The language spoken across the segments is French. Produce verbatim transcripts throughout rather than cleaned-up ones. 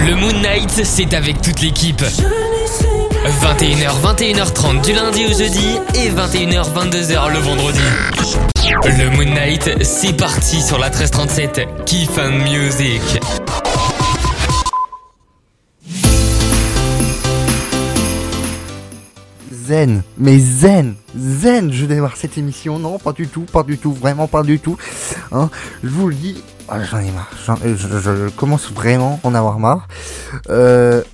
Le Moon Night, c'est avec toute l'équipe. vingt et une heures, vingt et une heures trente du lundi au jeudi et vingt et une heures, vingt-deux heures le vendredi. Le Moon Night, c'est parti sur la treize trente-sept. Kiff and Music. Zen, mais zen, zen, je démarre cette émission, non, pas du tout, pas du tout, vraiment pas du tout, hein, je vous le dis, ah, j'en ai marre, j'en, je, je, je commence vraiment à en avoir marre, euh...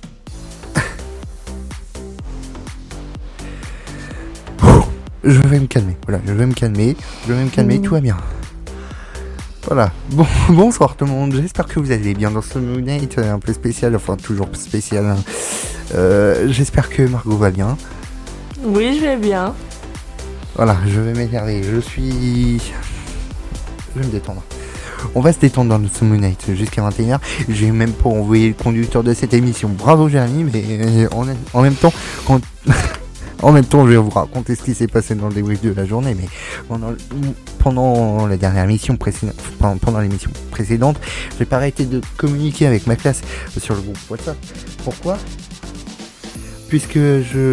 je vais me calmer, voilà, je vais me calmer, je vais me calmer, mmh. Tout va bien. Voilà, bon, bonsoir tout le monde, j'espère que vous allez bien dans ce Moon Night un peu spécial, enfin toujours spécial, hein. euh, j'espère que Margot va bien. Oui, je vais bien. Voilà, je vais m'énerver. Je suis... Je vais me détendre. On va se détendre dans notre Moon Night jusqu'à vingt et une heures. J'ai même pas envoyé le conducteur de cette émission. Bravo Jérémy, mais en, en même temps, quand... en même temps, je vais vous raconter ce qui s'est passé dans le débrief de la journée. Mais pendant, pendant la dernière émission précédente, pendant l'émission précédente, j'ai pas arrêté de communiquer avec ma classe sur le groupe WhatsApp. Pourquoi ? Puisque je...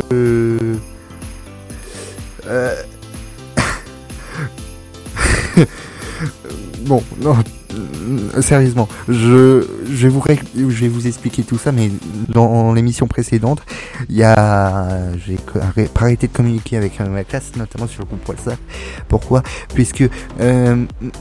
Euh... bon, non, sérieusement, je, je, vais vous ré... je vais vous expliquer tout ça, mais dans l'émission précédente, il y a, j'ai pas arrêté de communiquer avec ma classe, notamment sur le groupe WhatsApp. Pourquoi ? Puisque euh,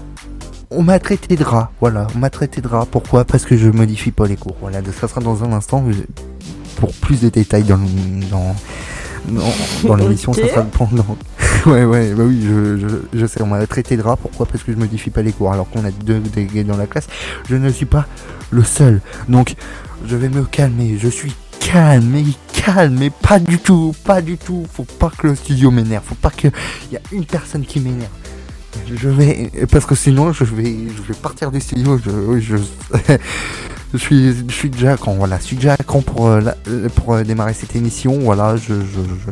on m'a traité de rat, voilà, on m'a traité de rat. Pourquoi ? Parce que je modifie pas les cours. Voilà, ça sera dans un instant. Pour plus de détails dans dans dans, dans l'émission, okay. Ça sera pendant. ouais ouais bah oui, je, je je sais, on m'a traité de rat. Pourquoi ? Parce que je modifie pas les cours alors qu'on a deux délégués dans la classe. Je ne suis pas le seul. Donc je vais me calmer. Je suis calme, mais calme, mais pas du tout, pas du tout. Faut pas que le studio m'énerve. Faut pas que il y a une personne qui m'énerve. Je vais parce que sinon je vais je vais partir du studio. Je je Je suis, je suis déjà à cran, voilà, je suis déjà à cran pour, euh, la, pour euh, démarrer cette émission, voilà, je, je,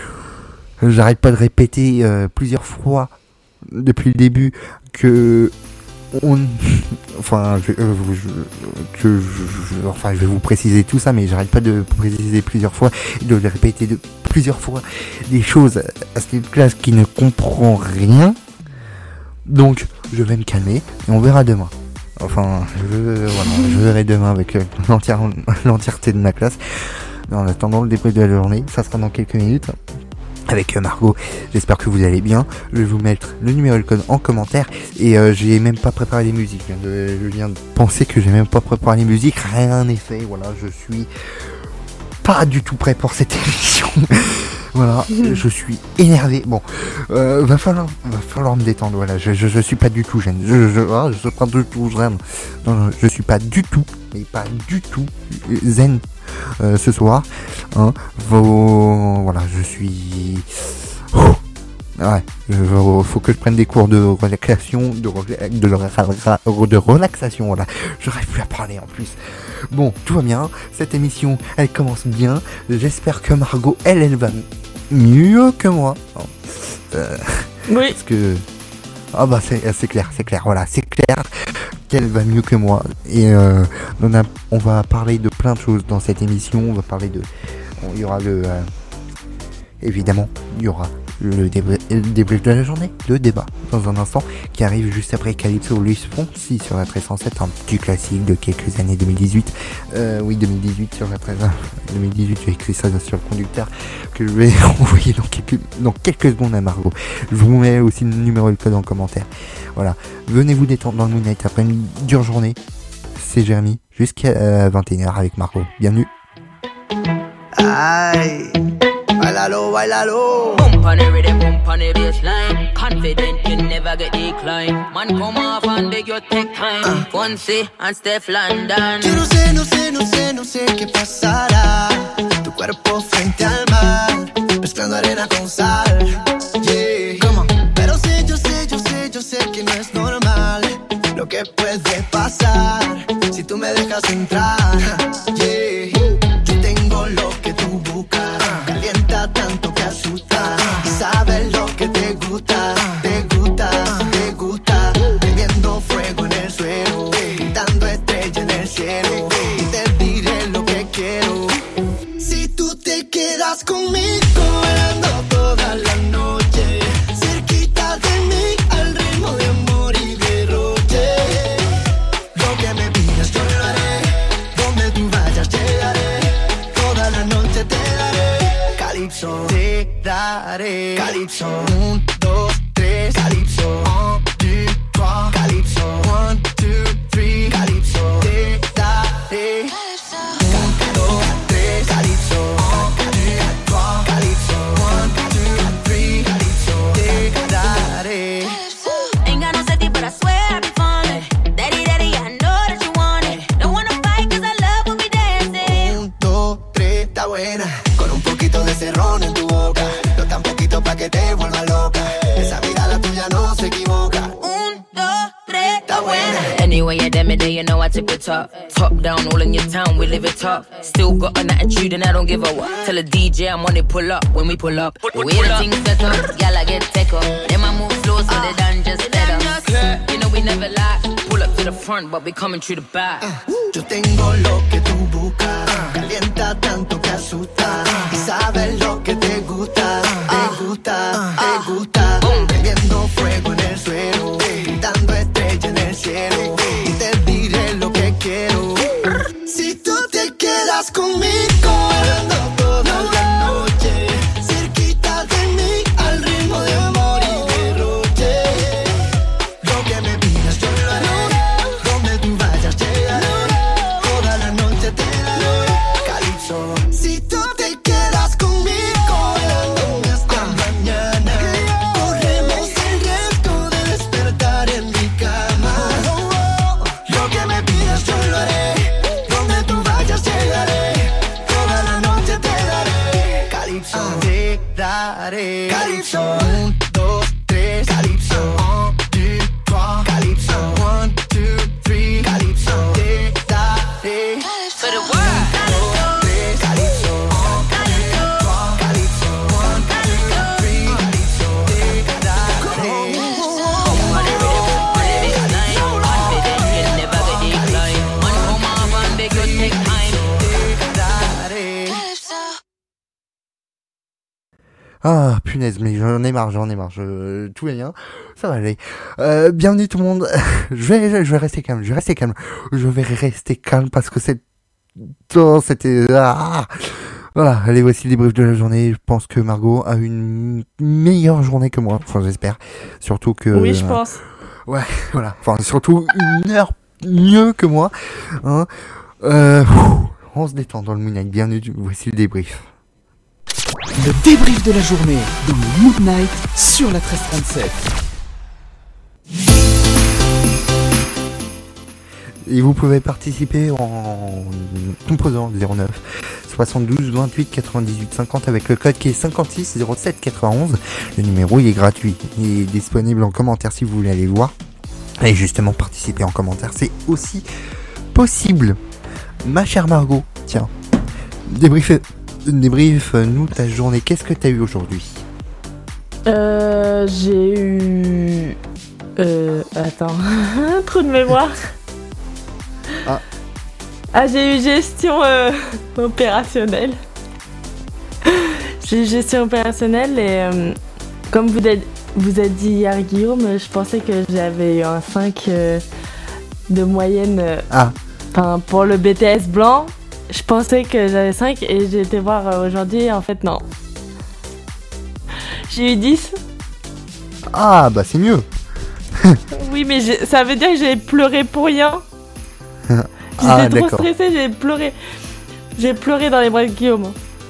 je j'arrête pas de répéter euh, plusieurs fois depuis le début que on, enfin, je, euh, je, que je, je, enfin, je vais vous préciser tout ça, mais j'arrête pas de préciser plusieurs fois, de le répéter de plusieurs fois des choses à cette classe qui ne comprend rien, donc je vais me calmer et on verra demain. Enfin, je, voilà, je verrai demain avec l'entière, l'entièreté de ma classe. En attendant le débrief de la journée, ça sera dans quelques minutes. Avec Margot, j'espère que vous allez bien. Je vais vous mettre le numéro et le code en commentaire. Et euh, j'ai même pas préparé les musiques. Je viens, de, je viens de penser que j'ai même pas préparé les musiques. Rien n'est fait. Voilà, je suis pas du tout prêt pour cette émission. Voilà, je suis énervé. Bon, euh, va falloir, va falloir me détendre. Voilà, je, je, je suis pas du tout gêne. Je, je, ah, je suis pas du tout zen. Non, non, je suis pas du tout, mais pas du tout zen euh, ce soir. Hein, vos, voilà, je suis. Oh, ouais, il faut que je prenne des cours de relaxation, de, de, de, de relaxation. Voilà, je n'arrive plus à parler en plus. Bon, tout va bien. Cette émission, elle commence bien. J'espère que Margot, elle, elle va mieux que moi. Euh, oui. Parce que ah bah c'est, c'est clair, c'est clair. Voilà, c'est clair qu'elle va mieux que moi. Et euh, on, a, on va parler de plein de choses dans cette émission. On va parler de, il y aura le, euh, évidemment, il y aura le débrief, le débrief de la journée, le débat dans un instant qui arrive juste après Calypso Luis Fonsi sur la treize cent sept, un petit classique de quelques années deux mille dix-huit. Euh, oui, deux mille dix-huit sur la treize, deux mille dix-huit, j'ai écrit ça sur le conducteur que je vais envoyer dans quelques, dans quelques secondes à Margot. Je vous mets aussi le numéro et le code en commentaire. Voilà, venez vous détendre dans le Moon Night après une dure journée. C'est Jérémy jusqu'à euh, vingt et une heures avec Margot. Bienvenue. Aïe. Bailalo, bailalo. Bump on the rhythm, bump on the bassline. Confident you never get decline. Man come off and beg you take time. uh. Fonsi and Steph London. Yo no sé, no sé, no sé, no sé qué pasará. Tu cuerpo frente al mar, mezclando arena con sal. Yeah. Come on. Pero sé, yo sé, yo sé, yo sé que no es normal lo que puede pasar si tú me dejas entrar. Yeah. Yo tengo lo que tú buscas. Calienta tanto que asusta. Sabes lo que te gusta, te gusta, te gusta. Prendiendo fuego en el suelo, pintando estrella en el cielo. Y te diré dare. Calypso, un, dos, tres, calypso. Un, deux, trois, calypso. One, two, three, calypso. Te dare. Un, dos, tres, calypso. Un, deux, trois, calypso. One, two, three, calypso. Te dare. Ain't got no safety, but I swear I be falling. Daddy, daddy, I know that you want it. Don't wanna fight, cause I love when we dancing. Un, dos, tres, está buena. Con un poquito de ese ron en tu boca. No tan poquito pa' que te vuelva loca. Esa mirada tuya no se equivoca. Un, dos, tres, está buena. Anyway, yeah, damn it, you know I tip it top. Top down, all in your town, we live it top. Still got an attitude and I don't give a what. Tell a D J I'm on it, pull up when we pull up. We the things set up, y'all I get take up. Then I move slow so they done just better. You know we never lie. Pull up to the front, but we coming through the back. Yo tengo lo que tú buscas. Calienta tanto que asusta. Y sabes lo que te gusta. Te gusta, te gusta. Prendiendo fuego en el suelo. Gritando estrella en el cielo. Y te diré lo que quiero. Si tú te quedas conmigo, bailando toda la noche. Cerquita de mí, al ritmo de amor y derroche. Lo que me pidas yo lo haré. Donde tú vayas llegaré. Toda la noche te daré calypso. Si tú te quedas conmigo, bailándome hasta mañana. Corremos el riesgo de despertar en mi cama. Lo que me pidas yo lo haré. Donde tú vayas llegaré. Toda la noche te daré calypso. Te daré calypso. Un, dos, tres, calypso. Un, deux, trois, calypso. One, two, three, calypso. Te daré For the world. dos, tres, calypso. Un, deux, trois, calypso. One, two, three, calypso. Te daré. Money ready for the big line. Confident you never get decline. Man come off and beg you take time. Te daré. Ah, punaise, mais j'en ai marre, j'en ai marre. Je... Tout va bien, ça va aller. Euh, bienvenue tout le monde. je, vais, je vais rester calme, je vais rester calme. Je vais rester calme parce que c'est... Oh, c'était... Ah voilà, allez, voici le débrief de la journée. Je pense que Margot a une meilleure journée que moi. Enfin, j'espère. Surtout que... Oui, je pense. Ouais, voilà. Enfin, surtout une heure mieux que moi. Hein. Euh, on se détend dans le Moon Knight. Bienvenue, voici le débrief. Le débrief de la journée dans le Moon Knight sur la treize trente-sept. Et vous pouvez participer en composant zéro neuf soixante-douze vingt-huit quatre-vingt-dix-huit cinquante avec le code qui est cinquante-six zéro sept quatre-vingt-onze. Le numéro il est gratuit. Il est disponible en commentaire si vous voulez aller voir. Et justement participer en commentaire c'est aussi possible. Ma chère Margot, tiens, débrief, débrief nous ta journée. Qu'est-ce que t'as eu aujourd'hui? Euh, j'ai eu... Euh, attends, trou de mémoire. Ah. Ah, j'ai eu gestion euh, opérationnelle. J'ai eu gestion opérationnelle et euh, comme vous avez, vous a dit hier Guillaume, je pensais que j'avais eu un cinq euh, de moyenne. Euh, Ah. Enfin, pour le B T S blanc, je pensais que j'avais cinq et j'ai été voir euh, aujourd'hui, en fait non. J'ai eu dix. Ah bah c'est mieux. Oui, mais j'ai- ça veut dire que j'ai pleuré pour rien. J'étais Ah trop d'accord. stressée, j'ai pleuré. J'ai pleuré dans les bras de Guillaume.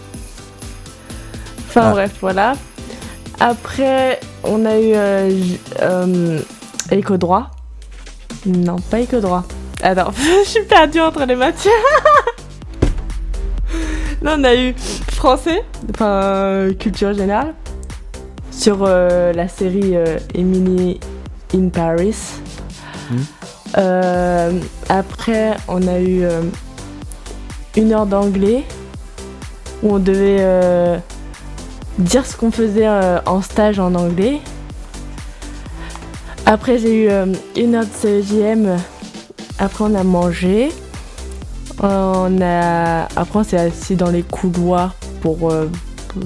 Enfin Ah. bref, voilà. Après, on a eu euh, j- euh, éco droit. Non, pas éco droit. Attends, je suis perdue entre les matières. Là, on a eu français, enfin euh, culture générale, sur euh, la série euh, Emily in Paris. Hmm. Euh, après, on a eu euh, une heure d'anglais où on devait euh, dire ce qu'on faisait euh, en stage en anglais. Après, j'ai eu euh, une heure de C J M. Après, on a mangé. On a... Après, on s'est assis dans les couloirs pour, euh, pour-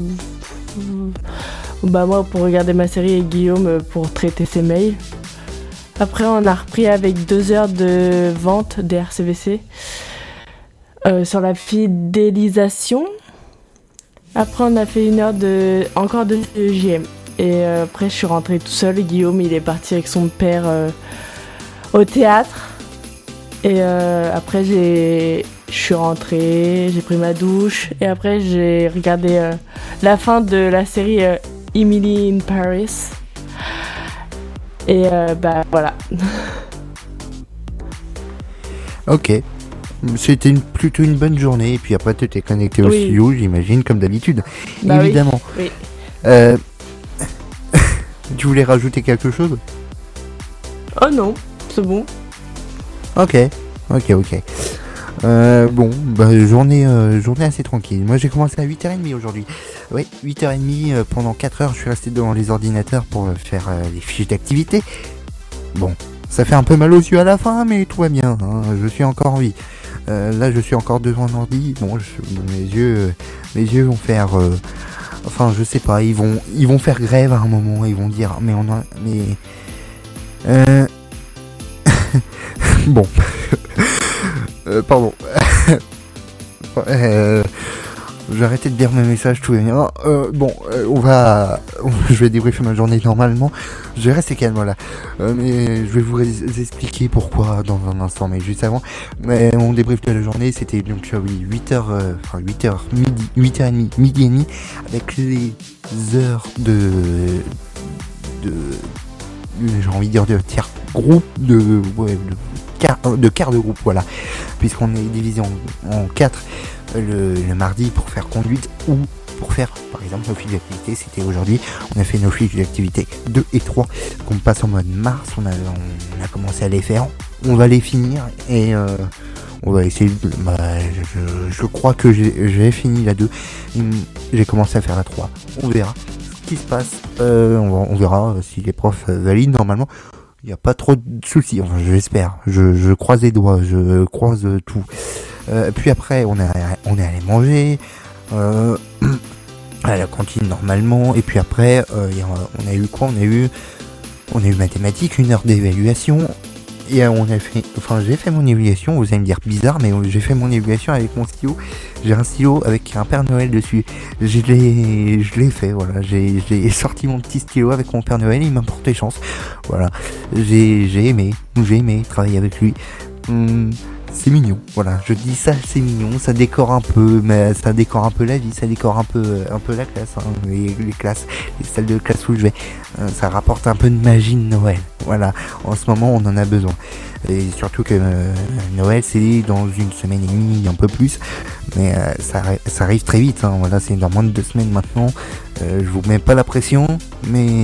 Bah, moi, pour regarder ma série et Guillaume euh, pour traiter ses mails. Après, on a repris avec deux heures de vente des R C V C euh, sur la fidélisation. Après, on a fait une heure de encore de C E J M. Et euh, après, je suis rentrée tout seul. Et Guillaume, il est parti avec son père euh, au théâtre. Et euh, après, j'ai, je suis rentrée, j'ai pris ma douche. Et après, j'ai regardé euh, la fin de la série euh, Emily in Paris. Et euh, bah voilà. Ok. C'était une, plutôt une bonne journée. Et puis après, tu t'es connecté au Oui. studio, j'imagine, comme d'habitude. Bah Évidemment. Oui. oui. Euh... tu voulais rajouter quelque chose ? Oh non, c'est bon. Ok, ok, ok. Euh, bon, bah, journée, euh, journée assez tranquille. Moi, j'ai commencé à huit heures trente aujourd'hui. Oui, huit heures trente, euh, pendant quatre heures, je suis resté devant les ordinateurs pour euh, faire euh, les fiches d'activité. Bon, ça fait un peu mal aux yeux à la fin, mais tout va bien. Hein, je suis encore en vie. Euh, là, je suis encore devant un ordi. Bon, je, mes yeux, euh, mes yeux vont faire... Euh, enfin, je sais pas, ils vont, ils vont faire grève à un moment. Ils vont dire, mais on a... Mais... Euh... Bon. euh, pardon. euh, J'ai arrêté de lire mes messages, tout va bien. Euh, bon, euh, on va... Je vais débriefer ma journée normalement. Je vais rester calme, voilà. Euh, mais je vais vous expliquer pourquoi dans un instant. Mais juste avant, mais mon débrief de la journée, c'était donc oui, huit heures, euh, enfin huit heures, midi, huit heures trente, midi et demi, avec les heures de... de... j'ai envie de dire de tiers groupe, de... ouais, de quart de, quart de groupe, voilà. Puisqu'on est divisé en, en quatre le, le mardi pour faire conduite ou pour faire, par exemple, nos fiches d'activité. C'était aujourd'hui, on a fait nos fiches d'activité deux et trois qu'on passe en mode mars. On a, on a commencé à les faire, on va les finir et euh, on va essayer de, bah, je, je crois que j'ai, j'ai fini la deux, j'ai commencé à faire la trois, on verra ce qui se passe, euh, on, on verra si les profs valident. Normalement il n'y a pas trop de soucis, enfin j'espère, je, je croise les doigts, je croise tout. Euh, puis après on, a, on est allé manger euh, à la cantine normalement, et puis après euh, y a, on a eu quoi on a eu on a eu mathématiques, une heure d'évaluation, et on a fait, enfin j'ai fait mon évaluation, vous allez me dire bizarre, mais j'ai fait mon évaluation avec mon stylo. J'ai un stylo avec un Père Noël dessus. Je l'ai, je l'ai fait, voilà. J'ai, j'ai sorti mon petit stylo avec mon Père Noël et il m'a porté chance. Voilà. J'ai, j'ai aimé, j'ai aimé travailler avec lui. Hum, c'est mignon, voilà. Je dis ça, c'est mignon. Ça décore un peu, mais ça décore un peu la vie, ça décore un peu, un peu la classe, hein, les, les classes, les salles de classe où je vais. Euh, ça rapporte un peu de magie de Noël. Voilà. En ce moment, on en a besoin. Et surtout que euh, Noël, c'est dans une semaine et demie, un peu plus. Mais euh, ça, ça arrive très vite. Hein. Voilà, c'est dans moins de deux semaines maintenant. Euh, je vous mets pas la pression, mais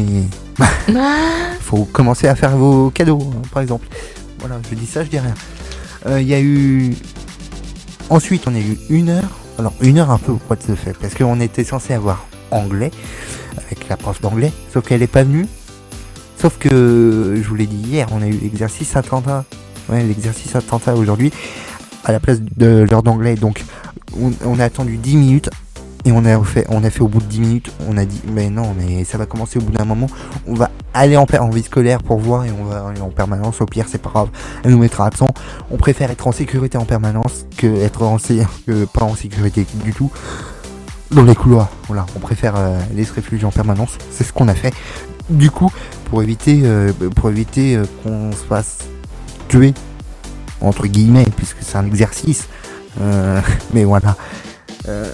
faut commencer à faire vos cadeaux, hein, par exemple. Voilà, je dis ça, je dis rien. Il euh, y a eu... Ensuite, on a eu une heure. Alors, une heure un peu what the fuck, parce qu'on était censé avoir anglais, avec la prof d'anglais, sauf qu'elle est pas venue. Sauf que, je vous l'ai dit hier, on a eu l'exercice attentat. Ouais, l'exercice attentat aujourd'hui, à la place de l'heure d'anglais. Donc, on, on a attendu dix minutes, et on a fait, on a fait au bout de dix minutes, on a dit, mais non, mais ça va commencer au bout d'un moment. On va aller en, en vie scolaire pour voir, et on va aller en permanence. Au pire, c'est pas grave, elle nous mettra absent. On préfère être en sécurité en permanence que être en que pas en sécurité du tout dans les couloirs. Voilà, on préfère euh, aller se réfugier en permanence. C'est ce qu'on a fait. Du coup, pour éviter, euh, pour éviter euh, qu'on se fasse tuer entre guillemets, puisque c'est un exercice. Euh, mais voilà. Euh,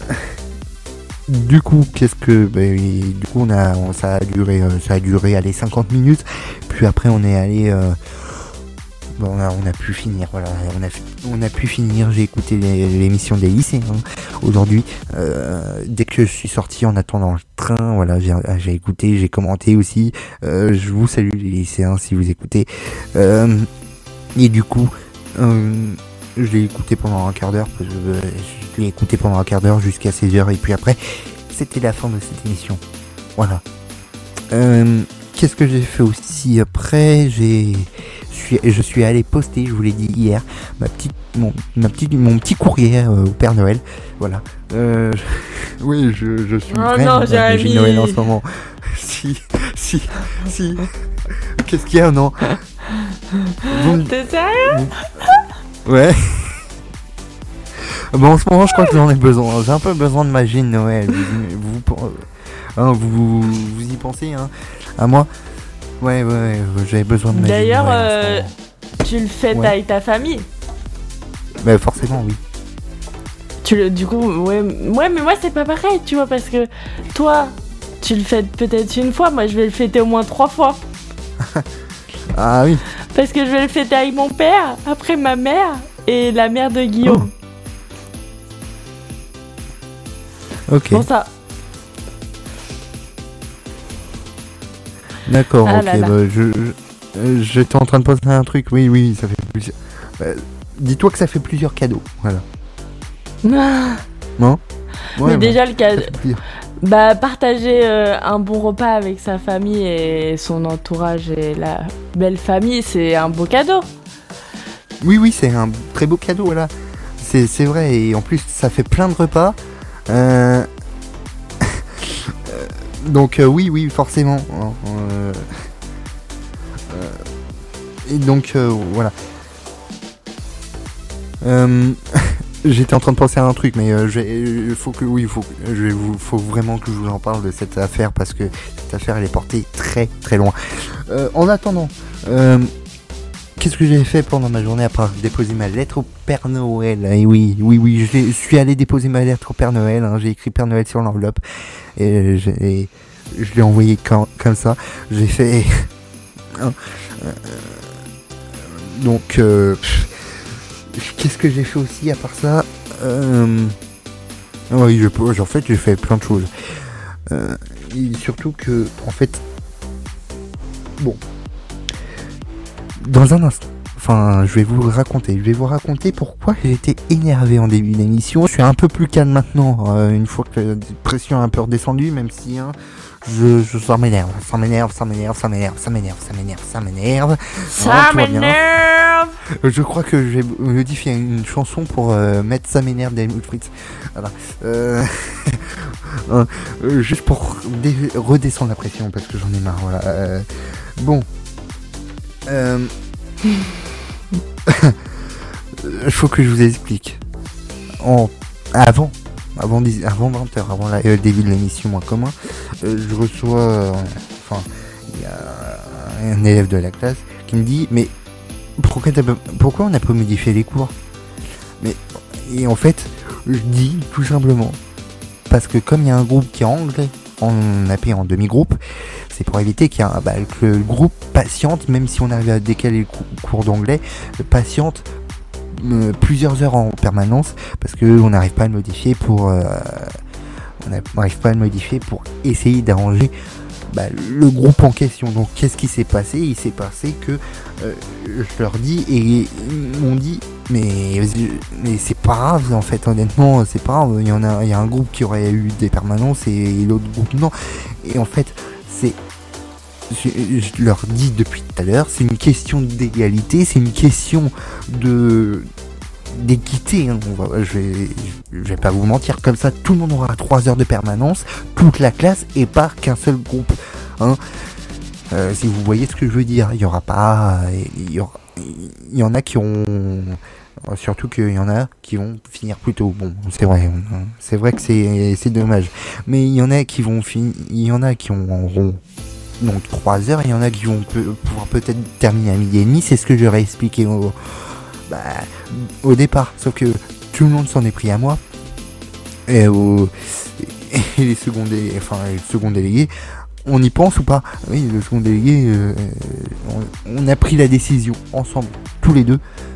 du coup, qu'est-ce que, bah, du coup, on a, on, ça a duré, euh, ça a duré, allez, cinquante minutes. Puis après, on est allé. Euh, Bon, on, a, on a pu finir, voilà, on a, on a pu finir, j'ai écouté les, l'émission des lycéens hein, aujourd'hui, euh, dès que je suis sorti en attendant le train, voilà, j'ai, j'ai écouté, j'ai commenté aussi, euh, je vous salue les lycéens si vous écoutez, euh, et du coup, euh, je l'ai écouté pendant un quart d'heure, je, je l'ai écouté pendant un quart d'heure jusqu'à seize heures, et puis après, c'était la fin de cette émission, voilà. Euh, qu'est-ce que j'ai fait aussi après, j'ai... Je suis allé poster, je vous l'ai dit hier, ma petite, mon, ma petite, mon petit courrier euh, au Père Noël. Voilà. Euh, je, oui, je, je suis oh vraiment non, dans le Noël en ce moment. Si, si, si. Qu'est-ce qu'il y a, non bon, t'es sérieux? bon, ouais. Bon, en ce moment, je crois que j'en ai besoin. J'ai un peu besoin de magie de Noël. Vous, vous, hein, vous, vous y pensez, hein, à moi? Ouais, ouais, ouais, j'avais besoin de magie D'ailleurs, de Noël. euh, tu le fêtes Ouais. avec ta famille. Bah, forcément, oui. Tu le, du coup, ouais, ouais, mais moi c'est pas pareil, tu vois, parce que toi, tu le fêtes peut-être une fois, moi je vais le fêter au moins trois fois. Ah oui. Parce que je vais le fêter avec mon père, après ma mère et la mère de Guillaume. Ok. Pour ça. D'accord, Ah ok. là là. Bah, je, je- euh, j'étais en train de penser à un truc. Oui, oui, ça fait plusieurs. Bah, dis-toi que ça fait plusieurs cadeaux. Voilà. Ah, Non? Ouais, mais ouais, déjà le ça cas, fait plaisir. bah partager euh, un bon repas avec sa famille et son entourage et la belle famille, c'est un beau cadeau. Oui, oui, c'est un très beau cadeau, voilà. C'est, c'est vrai, et en plus, ça fait plein de repas. Euh... euh, donc, euh, oui, oui, forcément. Euh... euh, Et donc, euh, voilà. Euh... J'étais en train de penser à un truc, mais euh, il faut que, oui, faut, que- je vais vous, faut vraiment que je vous en parle de cette affaire parce que cette affaire elle est portée très très loin. Euh, en attendant, euh, qu'est-ce que j'ai fait pendant ma journée à part déposer ma lettre au Père Noël? Et oui, oui, oui, je, l'ai- je suis allé déposer ma lettre au Père Noël. Hein, j'ai écrit Père Noël sur l'enveloppe et, j'ai- je l'ai envoyé comme, comme ça. J'ai fait. hein, euh, donc. Euh, pff, Qu'est-ce que j'ai fait aussi à part ça? euh... Oui, je, peux- en fait, j'ai fait plein de choses. Euh, et surtout que, en fait, bon, dans un instant, enfin, je vais vous raconter. Je vais vous raconter pourquoi j'ai été énervé en début d'émission. Je suis un peu plus calme maintenant, euh, une fois que la pression est un peu redescendue, même si, hein, je, je, ça m'énerve, ça m'énerve, ça m'énerve, ça m'énerve, ça m'énerve, ça m'énerve, ça m'énerve. Ça tout va bien. m'énerve. Je crois que je vais modifier une chanson pour euh, mettre ça m'énerve d'Helmut Fritz. Voilà. Euh... euh, juste pour dé- redescendre la pression parce que j'en ai marre. Voilà. Euh... Bon. Euh... Il faut que je vous explique. En... Avant. Avant, dix- avant vingt heures, avant la, euh, le début de l'émission moins commun, euh, je reçois. euh, Enfin, il y a un élève de la classe qui me dit mais pourquoi, t'as pas- pourquoi on n'a pas modifié les cours? Mais et en fait, je dis tout simplement parce que comme il y a un groupe qui est anglais, on a pris en demi-groupe, c'est pour éviter qu'il y a, bah, que le groupe patiente, même si on arrive à décaler le cou- cours d'anglais, patiente euh, plusieurs heures en permanence parce que on n'arrive pas à le modifier pour euh, on n'arrive pas à le modifier pour essayer d'arranger bah, le groupe en question. Donc qu'est-ce qui s'est passé? Il s'est passé que euh, je leur dis et ils m'ont dit mais, mais c'est pas grave en fait, honnêtement c'est pas grave, il y en a, il y a un groupe qui aurait eu des permanences et l'autre groupe non. Et en fait c'est je, je leur dis depuis tout à l'heure, c'est une question d'égalité, c'est une question de d'équité, hein. On va, je, vais, je vais pas vous mentir, comme ça tout le monde aura trois heures de permanence, toute la classe et pas qu'un seul groupe, hein. Euh, si vous voyez ce que je veux dire, il y aura pas, il y, aura, il y en a qui ont, surtout qu'il y en a qui vont finir plus tôt. Bon, c'est vrai, c'est vrai que c'est c'est dommage, mais il y en a qui vont finir, il y en a qui auront donc trois heures, il y en a qui vont peu, pouvoir peut-être terminer à midi et demi. C'est ce que j'aurais expliqué au, bah, au départ, sauf que tout le monde s'en est pris à moi et, au, et les seconds dé, enfin les seconds délégués. On y pense ou pas? Oui, le second délégué, euh, on, on a pris la décision ensemble, tous les deux.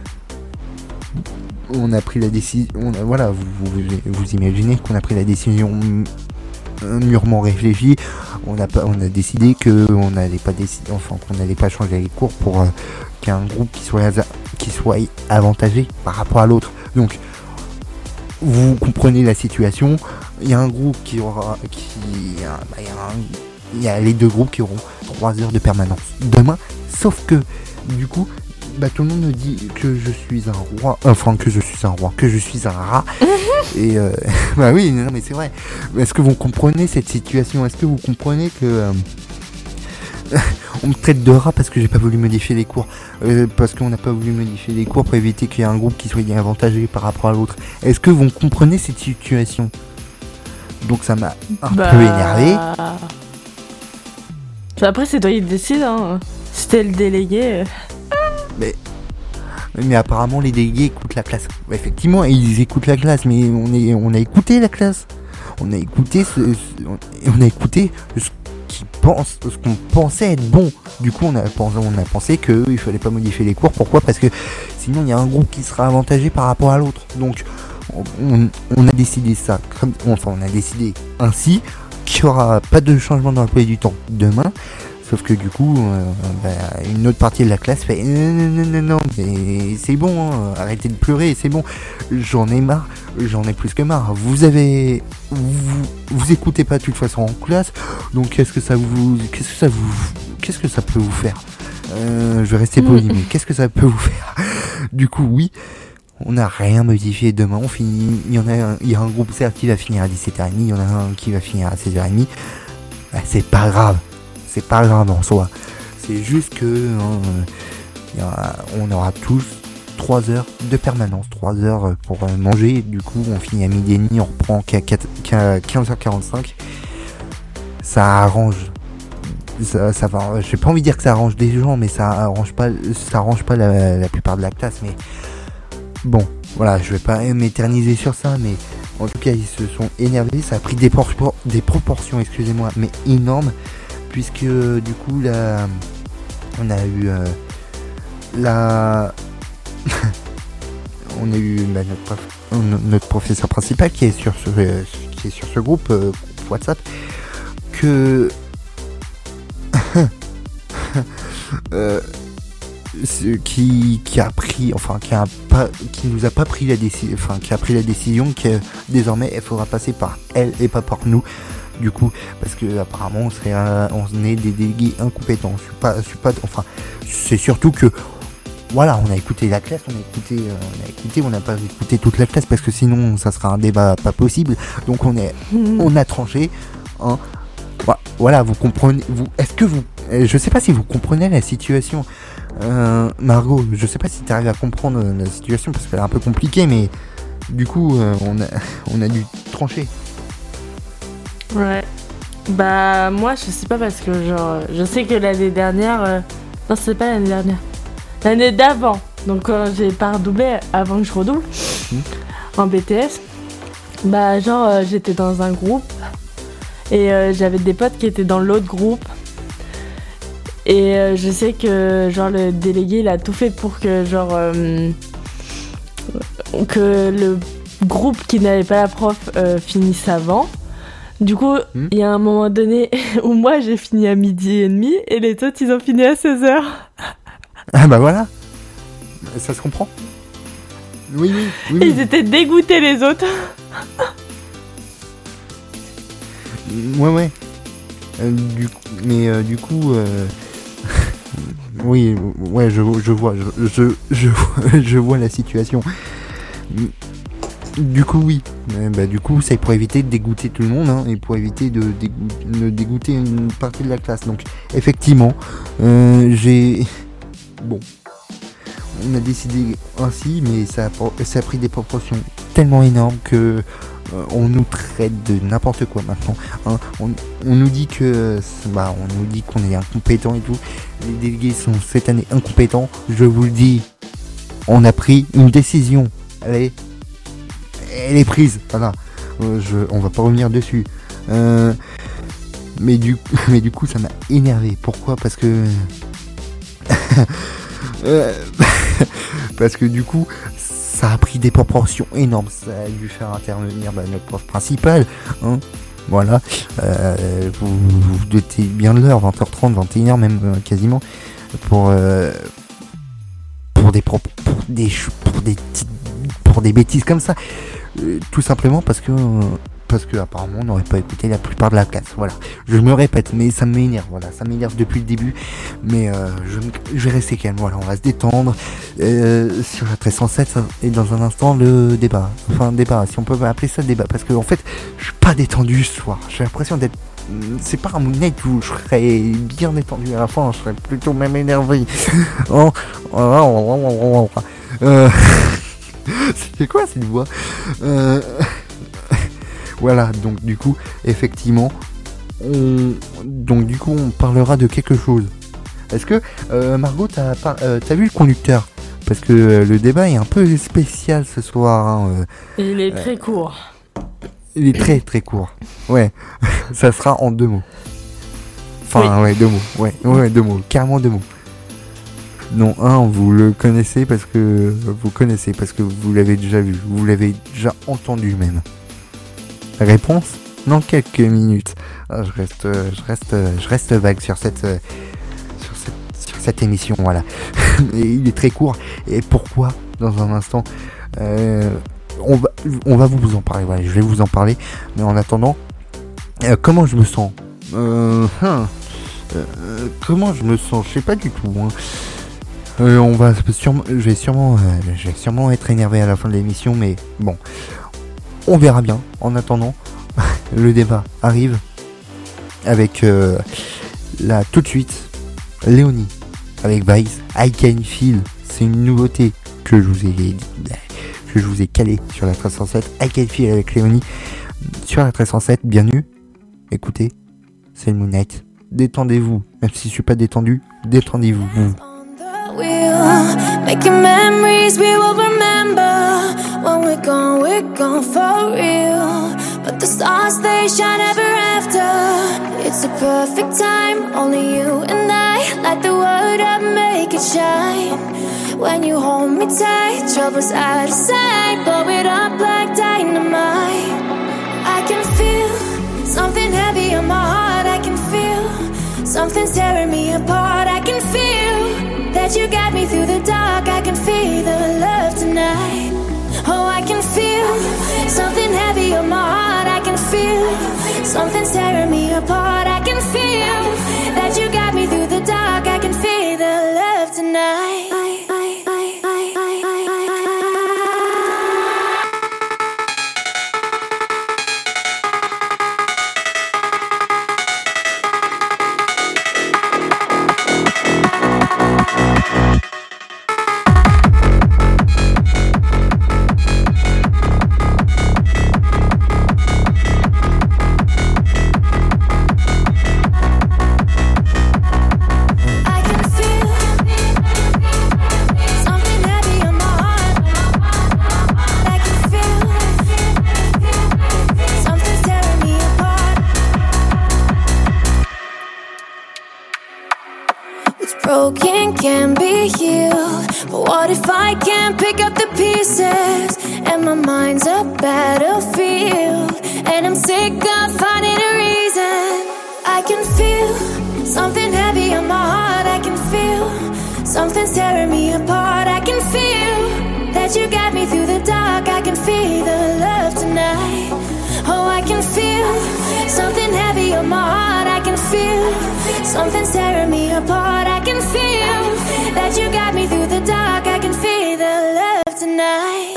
On a pris la décision, on a, voilà, vous, vous, vous imaginez qu'on a pris la décision mûrement réfléchie. On a pas, on a décidé que on n'allait pas décider, enfin qu'on n'allait pas changer les cours pour euh, qu'il y ait un groupe qui soit qui soit avantagé par rapport à l'autre. Donc, vous comprenez la situation. Il y a un groupe qui aura, qui, bah, il y a un, il y a les deux groupes qui auront trois heures de permanence demain, sauf que du coup bah, tout le monde me dit que je suis un roi, enfin que je suis un roi, que je suis un rat. Et euh, bah oui, non mais c'est vrai. Est-ce que vous comprenez cette situation? Est-ce que vous comprenez que euh, on me traite de rat parce que j'ai pas voulu modifier les cours. Euh, parce qu'on n'a pas voulu modifier les cours pour éviter qu'il y ait un groupe qui soit avantagé par rapport à l'autre. Est-ce que vous comprenez cette situation ? Donc ça m'a un bah... peu énervé. Après, c'est toi qui décide, hein. C'était le délégué. Mais... mais apparemment, les délégués écoutent la classe. Effectivement, ils écoutent la classe, mais on, est, on a écouté la classe. On a écouté ce, ce, on a écouté ce qui pense, ce qu'on pensait être bon. Du coup, on a pensé, on a pensé que il fallait pas modifier les cours. Pourquoi ? Parce que sinon, il y a un groupe qui sera avantagé par rapport à l'autre. Donc, on, on a décidé ça. Comme, enfin, on a décidé ainsi qu'il n'y aura pas de changement dans l'emploi du temps demain. Sauf que du coup, euh, bah, une autre partie de la classe fait non, non, non, non, non, mais c'est bon, hein, arrêtez de pleurer, c'est bon. J'en ai marre, j'en ai plus que marre. Vous avez, vous, vous écoutez pas de toute façon en classe, donc qu'est-ce que ça vous, qu'est-ce que ça vous, qu'est-ce que ça peut vous faire ? euh, Je vais rester poli, mais qu'est-ce que ça peut vous faire ? Du coup, oui, on n'a rien modifié. Demain, on finit. Il y en a, un, il y a un groupe certes qui va finir à dix-sept heures trente, il y en a un qui va finir à seize heures trente. Bah, c'est pas grave. C'est pas grave en soi, c'est juste que hein, y a, on aura tous trois heures de permanence, trois heures pour manger, du coup on finit à midi et demi, on reprend qu'à quinze heures quarante-cinq, ça arrange, ça, ça va, j'ai pas envie de dire que ça arrange des gens, mais ça arrange pas, ça arrange pas la, la plupart de la classe, mais bon, voilà, je vais pas m'éterniser sur ça, mais en tout cas ils se sont énervés, ça a pris des, por- des proportions, excusez-moi, mais énormes. Puisque euh, du coup là on a eu euh, la on a eu bah, notre, prof... notre professeur principal qui est sur ce euh, qui est sur ce groupe euh, WhatsApp que euh, qui qui a pris enfin qui a pas qui nous a pas pris la décision enfin qui a pris la décision que désormais il faudra passer par elle et pas par nous. Du coup, parce que apparemment on serait, euh, on est des délégués incompétents. Je suis pas, je suis pas, enfin, c'est surtout que, voilà, on a écouté la classe, on a écouté, euh, on a écouté, on n'a pas écouté toute la classe parce que sinon ça sera un débat pas possible. Donc on est, mmh. on a tranché. Hein. Voilà, vous comprenez, vous, est-ce que vous, je sais pas si vous comprenez la situation, euh, Margot. Je sais pas si tu arrives à comprendre la situation parce qu'elle est un peu compliquée, mais du coup, euh, on a, on a dû trancher. Ouais. Bah moi je sais pas parce que genre je sais que l'année dernière euh... non c'est pas l'année dernière l'année d'avant donc quand j'ai pas redoublé avant que je redouble mmh. en B T S bah genre euh, j'étais dans un groupe et euh, j'avais des potes qui étaient dans l'autre groupe et euh, je sais que genre le délégué il a tout fait pour que genre euh, que le groupe qui n'avait pas la prof euh, finisse avant. Du coup, il mmh. y a un moment donné où moi j'ai fini à midi et demi et les autres ils ont fini à seize heures. Ah bah voilà, ça se comprend. Oui, oui, oui. Ils oui. étaient dégoûtés les autres. Ouais, ouais. Euh, du coup, mais euh, du coup, euh... oui, ouais, je, je vois, je, je, je, je vois la situation. Du coup, oui. Euh, bah, du coup, c'est pour éviter de dégoûter tout le monde hein, et pour éviter de, dégo- de dégoûter une partie de la classe. Donc, effectivement, euh, j'ai. Bon. On a décidé ainsi, mais ça a, ça a pris des proportions tellement énormes que euh, on nous traite de n'importe quoi maintenant. Hein. On, on nous dit que. Bah, on nous dit qu'on est incompétents et tout. Les délégués sont cette année incompétents. Je vous le dis, on a pris une décision. Allez. Elle est prise, voilà. Euh, je, on va pas revenir dessus. Euh, mais du, mais du coup, ça m'a énervé. Pourquoi ? Parce que, euh, parce que du coup, ça a pris des proportions énormes. Ça a dû faire intervenir bah, notre prof principal. Hein. Voilà. Euh, vous, vous vous doutez bien de l'heure, vingt heures trente, vingt et une heures même euh, quasiment, pour euh, pour des pro- pour des pour des pour des bêtises comme ça. Euh, tout simplement parce que euh, parce que apparemment on n'aurait pas écouté la plupart de la classe. Voilà, je me répète, mais ça m'énerve. Voilà, ça m'énerve depuis le début. Mais euh, je, je vais rester calme. Voilà, on va se détendre euh, sur la treize cent sept et dans un instant le débat. Enfin débat, si on peut appeler ça débat, parce que en fait je suis pas détendu ce soir. J'ai l'impression d'être c'est pas un Moon Knight où je serais bien détendu à la fin, je serais plutôt même énervé. Oh, oh, oh, oh, oh, oh. Euh... C'est quoi cette voix euh... Voilà, donc du coup, effectivement, on... donc du coup, on parlera de quelque chose. Est-ce que euh, Margot, t'as, par... euh, t'as vu le conducteur? Parce que euh, le débat est un peu spécial ce soir. Hein, euh... Il est très court. Il est très très court. Ouais, ça sera en deux mots. Enfin, oui. ouais, deux mots. Ouais, ouais, deux mots. Carrément deux mots. Non, un, vous le connaissez parce que vous connaissez parce que vous l'avez déjà vu, vous l'avez déjà entendu même. Réponse dans quelques minutes. Ah, je reste, je reste, je reste vague sur cette, sur cette, sur cette émission, voilà. Et il est très court. Et pourquoi? Dans un instant. Euh, On va, on va vous en parler, voilà, je vais vous en parler, mais en attendant, euh, comment je me sens euh, hein, euh, Comment je me sens? Je sais pas du tout. Hein. Euh, on va sûrement, je vais sûrement, euh, je vais sûrement être énervé à la fin de l'émission, mais bon, on verra bien. En attendant, le débat arrive avec euh, là tout de suite, Léonie avec Vice, I Can Feel, c'est une nouveauté que je vous ai dit. Que je vous ai calé sur la treize cent sept, I Can Feel avec Léonie sur la treize cent sept, bienvenue. Écoutez, c'est le Moon Knight. Détendez-vous, même si je suis pas détendu, détendez-vous. Making memories we will remember. When we're gone, we're gone for real. But the stars, they shine ever after. It's a perfect time, only you and I. Light the world up, make it shine. When you hold me tight, trouble's out of sight. Blow it up like dynamite. I can feel something heavy on my heart. I can feel something's tearing me apart. I can feel that you got me through the dark. I can feel the love tonight. Oh, I can feel something heavy on my heart. I can feel something's tearing me apart. I can feel that you got me through the dark. I can feel the love tonight. Broken can be healed, but what if I can't pick up the pieces? And my mind's a battlefield, and I'm sick of finding a reason. I can feel something heavy on my heart. I can feel something's tearing me apart. I can feel that you got me through the dark. I can feel the love tonight. Oh, I can feel something heavy on my heart. I can feel something's tearing me apart. I can feel that you got me through the dark. I can feel the love tonight.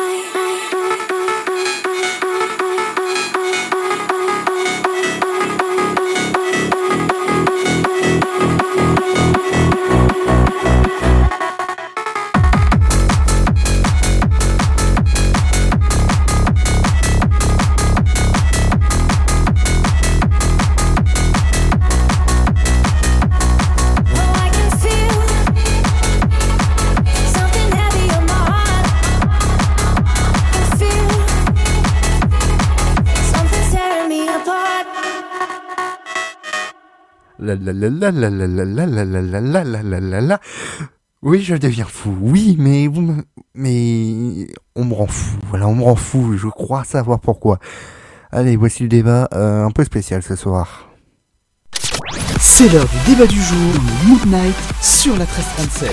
La la la la la la la la la la la la la la la la. Oui, je deviens fou. Oui, mais vous me... mais on me rend fou. Voilà, on me rend fou. Je crois savoir pourquoi. Allez, voici le débat euh, un peu spécial ce soir. C'est l'heure du débat du jour, le Moon Knight sur la treize trente-sept.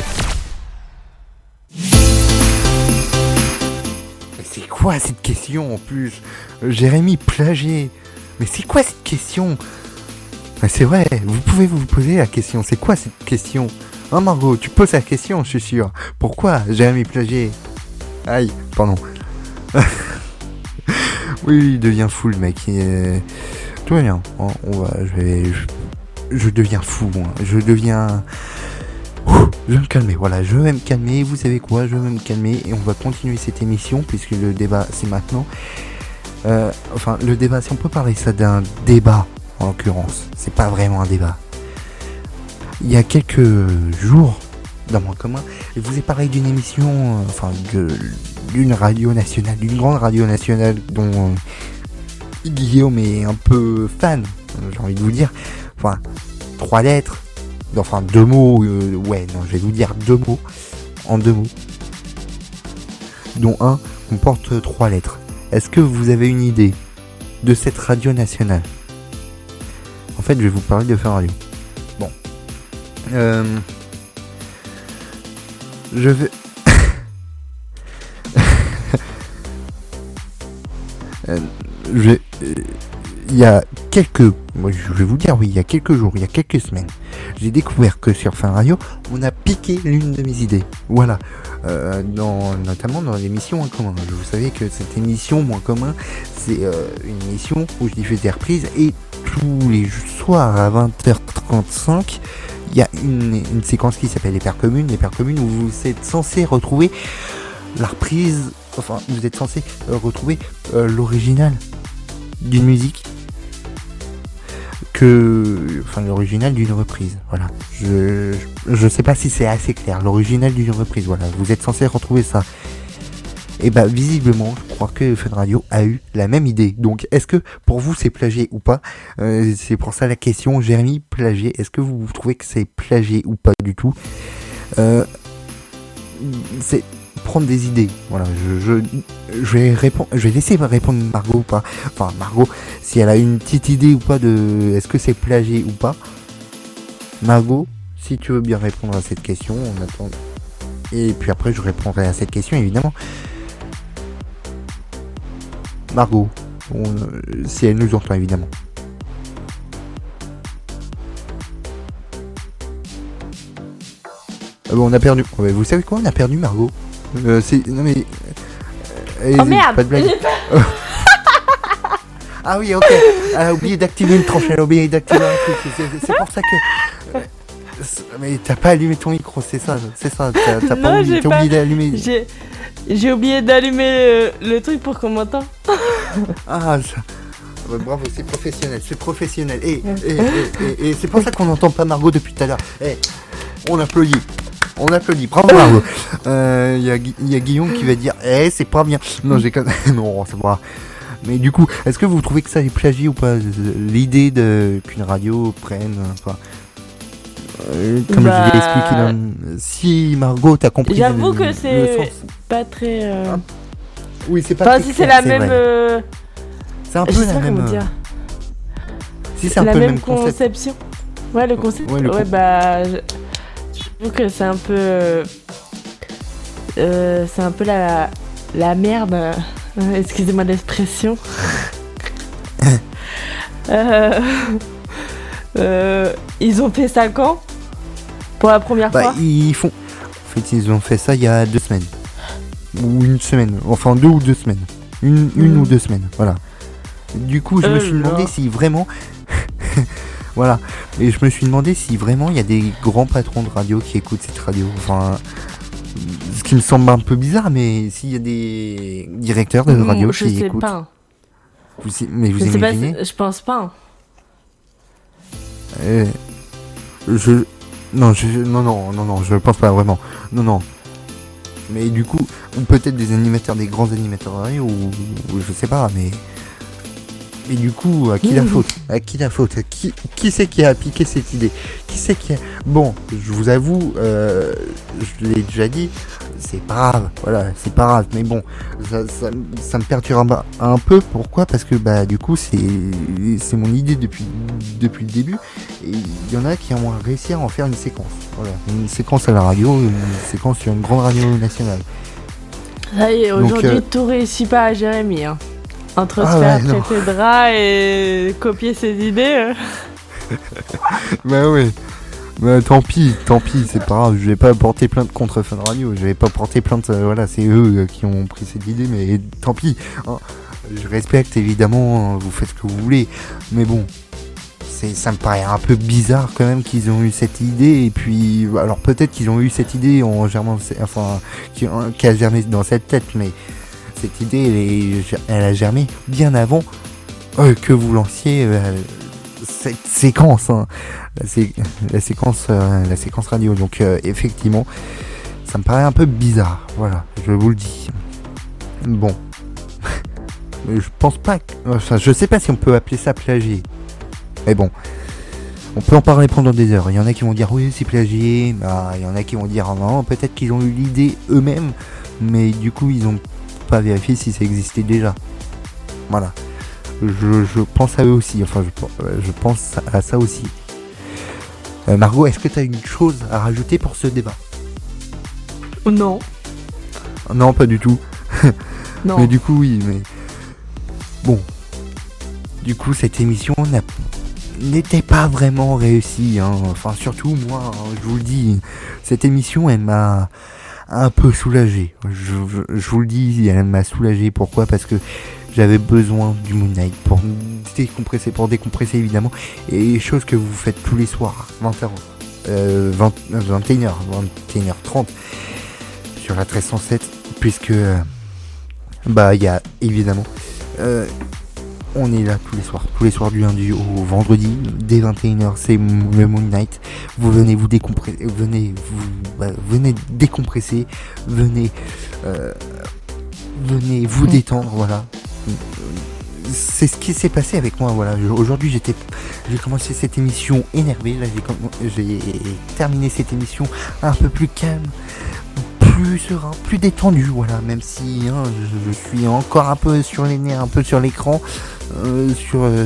Mais c'est quoi cette question en plus? Jérémy plagié. Mais c'est quoi cette question? C'est vrai, vous pouvez vous poser la question, c'est quoi cette question? Hein Margot, tu poses la question, je suis sûr. Pourquoi Jérémy plagié? Aïe, pardon. Oui, il devient fou le mec. Et, tout va bien. On, on va, je, vais, je, je deviens fou. Hein. Je deviens... Ouh, je vais me calmer. Voilà, je vais me calmer. Vous savez quoi? Je vais me calmer. Et on va continuer cette émission puisque le débat, c'est maintenant. Euh, enfin, le débat, si on peut parler ça d'un débat, en l'occurrence. C'est pas vraiment un débat. Il y a quelques jours, dans mon commun, je vous ai parlé d'une émission, euh, enfin, de, d'une radio nationale, d'une grande radio nationale dont... Euh, Guillaume est un peu fan, j'ai envie de vous dire. Enfin, trois lettres, enfin deux mots, euh, ouais, non, je vais vous dire deux mots, en deux mots, dont un comporte trois lettres. Est-ce que vous avez une idée de cette radio nationale? En fait, je vais vous parler de Fun Radio. Bon. Euh, je vais... euh, je vais... Il y a quelques... Moi, je vais vous dire, oui, il y a quelques jours, il y a quelques semaines, j'ai découvert que sur Fun Radio, on a piqué l'une de mes idées. Voilà. Euh, dans, notamment dans l'émission Moins Commun. Vous savez que cette émission Moins Commun, c'est euh, une émission où je diffuse des reprises et tous les soirs à vingt heures trente-cinq, il y a une, une séquence qui s'appelle les Paires Communes. Les Paires Communes où vous êtes censé retrouver la reprise, enfin, vous êtes censé euh, retrouver euh, l'original d'une musique que, enfin, l'original d'une reprise, voilà. Je, je, je sais pas si c'est assez clair, l'original d'une reprise, voilà. Vous êtes censé retrouver ça. Et bah, visiblement, je crois que Fun Radio a eu la même idée. Donc, est-ce que pour vous c'est plagié ou pas? euh, C'est pour ça la question, Jérémy, plagié. Est-ce que vous trouvez que c'est plagié ou pas du tout? euh, C'est prendre des idées. Voilà, je, je, je vais répondre, je vais laisser répondre Margot ou pas. Enfin, Margot, si elle a une petite idée ou pas de est-ce que c'est plagié ou pas. Margot, si tu veux bien répondre à cette question, on attend. Et puis après, je répondrai à cette question, évidemment. Margot, on, si elle nous entend, évidemment. Ah bon, on a perdu. Ouais, vous savez quoi? On a perdu Margot. Euh, c'est... Non mais... Euh, oh merde, pas de blague. Ah oui, ok. Elle a oublié d'activer une tranche. Elle a oublié d'activer un truc. C'est, c'est, c'est pour ça que... Mais t'as pas allumé ton micro, c'est ça. C'est ça. T'as, t'as non, pas oublié, j'ai t'as pas... oublié d'allumer. J'ai... j'ai oublié d'allumer le, le truc pour qu'on m'entende. Ah, ça... Ouais, bravo, c'est professionnel. C'est professionnel. Et, et, et, et, et c'est pour ça qu'on n'entend pas Margot depuis tout à l'heure. Et, on applaudit. On applaudit, bravo Margot. Il euh, y, y a Guillaume qui va dire eh c'est pas bien. Non j'ai non c'est pas. Mais du coup, est-ce que vous trouvez que ça est plagié ou pas, l'idée de qu'une radio prenne, enfin, euh, comme bah... je l'ai expliqué là, si Margot t'as compris. J'avoue le, que c'est le sens... pas très. Euh... Ah. Oui c'est pas. Enfin très si clair, c'est la c'est même. Euh... C'est un peu la même. Dire. Si c'est un la peu même le même concept. conception. Ouais le concept. Ouais, le ouais con... bah. Je... J'avoue que c'est un peu euh, euh, c'est un peu la la merde, euh, excusez-moi l'expression. euh, euh, ils ont fait ça quand? Pour la première bah, fois ils font en fait ils ont fait ça il y a deux semaines ou une semaine, enfin deux ou deux semaines, une, une mmh. ou deux semaines, voilà. Du coup je euh, me suis demandé là. si vraiment voilà, et je me suis demandé si vraiment il y a des grands patrons de radio qui écoutent cette radio. Enfin, ce qui me semble un peu bizarre, mais s'il y a des directeurs de radio je qui sais écoutent. Pas. Vous, mais vous je imaginez sais pas, je pense pas. euh, Je non, je non non non non, je pense pas vraiment. Non non. Mais du coup, ou peut-être des animateurs, des grands animateurs de radio, ou, ou je sais pas, mais. Et du coup, à qui la faute? À qui la faute? Qui, qui c'est qui a appliqué cette idée? Qui c'est qui a... Bon, je vous avoue, euh, je l'ai déjà dit, c'est pas grave, voilà, c'est pas grave, mais bon, ça, ça, ça me perturbe un, un peu. Pourquoi? Parce que bah du coup, c'est, c'est mon idée depuis, depuis le début, et il y en a qui ont réussi à en faire une séquence. Voilà, une séquence à la radio, une séquence sur une grande radio nationale. Ça y est, aujourd'hui, Donc, euh... tout réussit pas à Jérémy, hein. Entre ah se faire ouais, traiter de rat et copier ses idées. Euh. Bah ouais. Bah tant pis, tant pis, c'est pas grave. Je vais pas porter plainte contre Fun Radio. Je vais pas porter plainte. Euh, voilà, c'est eux euh, qui ont pris cette idée, mais tant pis. Hein. je respecte évidemment, vous faites ce que vous voulez, mais bon, c'est, ça me paraît un peu bizarre quand même qu'ils ont eu cette idée, et puis, alors peut-être qu'ils ont eu cette idée en germant, enfin, qui, qui a germé dans cette tête, mais cette idée, elle, est, elle a germé bien avant euh, que vous lanciez euh, cette séquence, hein, la, sé- la séquence, euh, la séquence radio. Donc euh, effectivement, ça me paraît un peu bizarre. Voilà, je vous le dis. Bon, je pense pas. Que, enfin, je sais pas si on peut appeler ça plagier. Mais bon, on peut en parler pendant des heures. Il y en a qui vont dire oui, c'est plagié. Bah, il y en a qui vont dire non. Peut-être qu'ils ont eu l'idée eux-mêmes, mais du coup, ils ont pas vérifié si ça existait déjà. Voilà. Je, je pense à eux aussi, enfin je, je pense à ça aussi. Euh, Margot, est-ce que tu as une chose à rajouter pour ce débat ? Non. Non, pas du tout. Non. Mais du coup, oui, mais... Bon. Du coup, cette émission n'a... n'était pas vraiment réussie. Hein. Enfin, surtout moi, hein, je vous le dis, cette émission, elle m'a un peu soulagé. Je, je, je vous le dis, elle m'a soulagé. Pourquoi ? Parce que j'avais besoin du Moon Night pour décompresser, pour décompresser évidemment, et chose que vous faites tous les soirs, vingt heures, euh, vingt, vingt et une heures, vingt et une heures trente sur la treize cent sept, puisque euh, bah il y a évidemment, euh, on est là tous les soirs, tous les soirs du lundi au vendredi, dès vingt et une heures, c'est le Moon Night. Vous venez vous décompresser, venez vous, bah, venez décompresser, venez, euh, venez vous détendre, voilà. C'est ce qui s'est passé avec moi, voilà. Aujourd'hui, j'étais, j'ai commencé cette émission énervé. Là, j'ai, j'ai terminé cette émission un peu plus calme, plus serein, plus détendu, voilà. Même si hein, je, je suis encore un peu sur les nerfs, un peu sur l'écran, euh, sur, euh,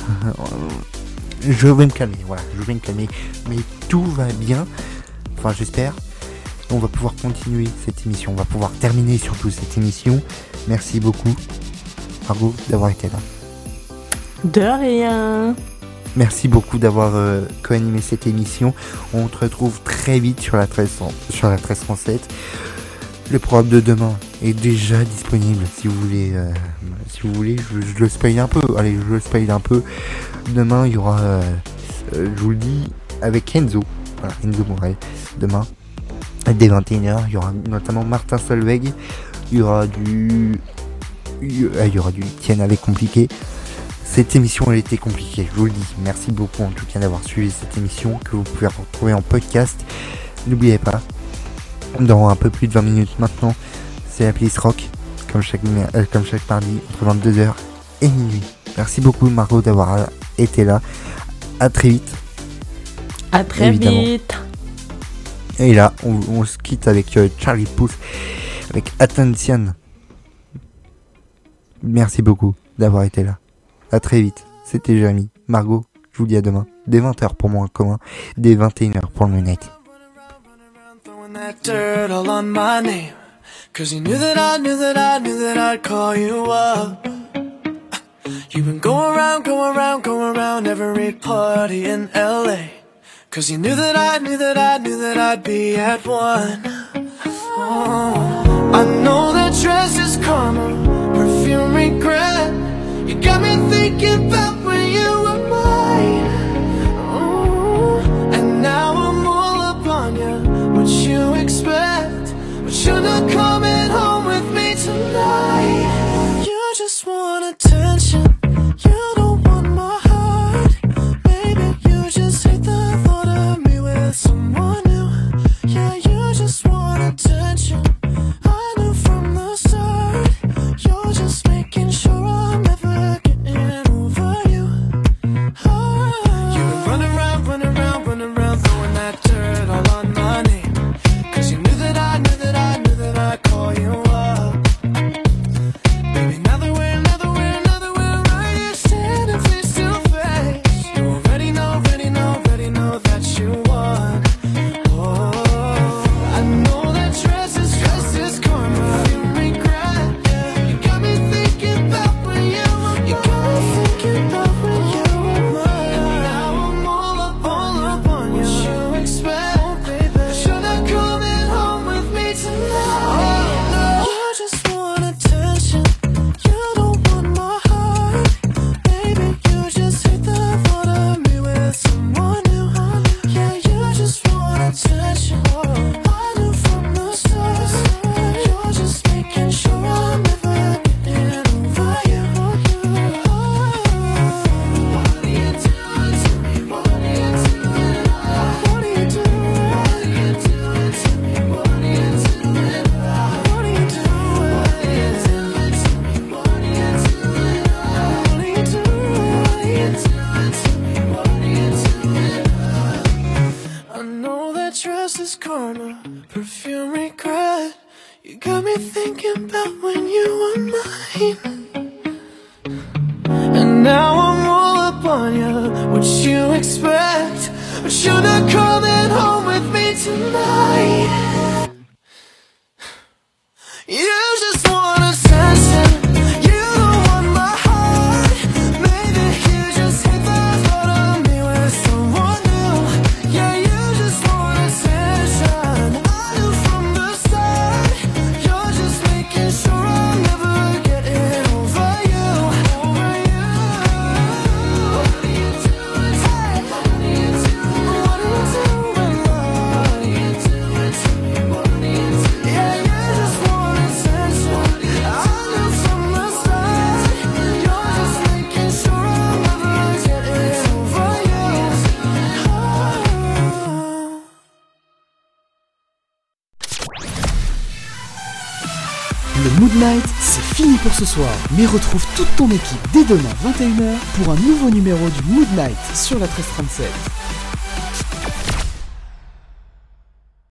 je vais me calmer, voilà. Je vais me calmer, mais tout va bien. Enfin, j'espère. On va pouvoir continuer cette émission. On va pouvoir terminer surtout cette émission. Merci beaucoup, Margot, d'avoir été là. De rien. Merci beaucoup d'avoir euh, co-animé cette émission. On te retrouve très vite sur la treize cents, sur la treize cent sept. Le programme de demain est déjà disponible. Si vous voulez, euh, si vous voulez, je, je le spoil un peu. Allez, je le spoil un peu. Demain, il y aura, euh, euh, je vous le dis, avec Enzo. Voilà, Enzo Morel. Demain, dès vingt et une heures, il y aura notamment Martin Solveig. Il y aura du... Il y aura du Tienne avec compliqué. Cette émission, elle était compliquée, je vous le dis. Merci beaucoup en tout cas d'avoir suivi cette émission que vous pouvez retrouver en podcast. N'oubliez pas, dans un peu plus de vingt minutes maintenant, c'est la playlist rock, comme chaque, euh, comme chaque mardi, entre vingt-deux heures et minuit. Merci beaucoup Margot d'avoir été là. À très vite. À très évidemment. vite. Et là, on, on se quitte avec euh, Charlie Puth, avec Attention. Merci beaucoup d'avoir été là. À très vite. C'était Jérémy. Margot, je vous dis à demain. Dès vingt heures pour moi en commun. Dès vingt et une heures pour le Moon Night. Cause you knew that I knew that I knew that I'd call you up. You've been going around, going around, going around every party in L A. Cause you knew that I knew that I knew that I'd be at one. Oh, I know that dress is karma, perfume regret. You got me thinking about when you were mine. Oh, and now I'm all up on you. What you expect? But you're not coming home with me tonight. You just want attention. You don't want my heart. Baby, you just hate the thought of me with someone new. Yeah, you just want attention. I knew from the start. You're just making sure I'm never getting over me. And now I'm all up on you, what you expect, but you're not coming home with me tonight. You just want attention. Le Mood Night, c'est fini pour ce soir, mais retrouve toute ton équipe dès demain vingt et une heures pour un nouveau numéro du Mood Night sur la treize trente-sept.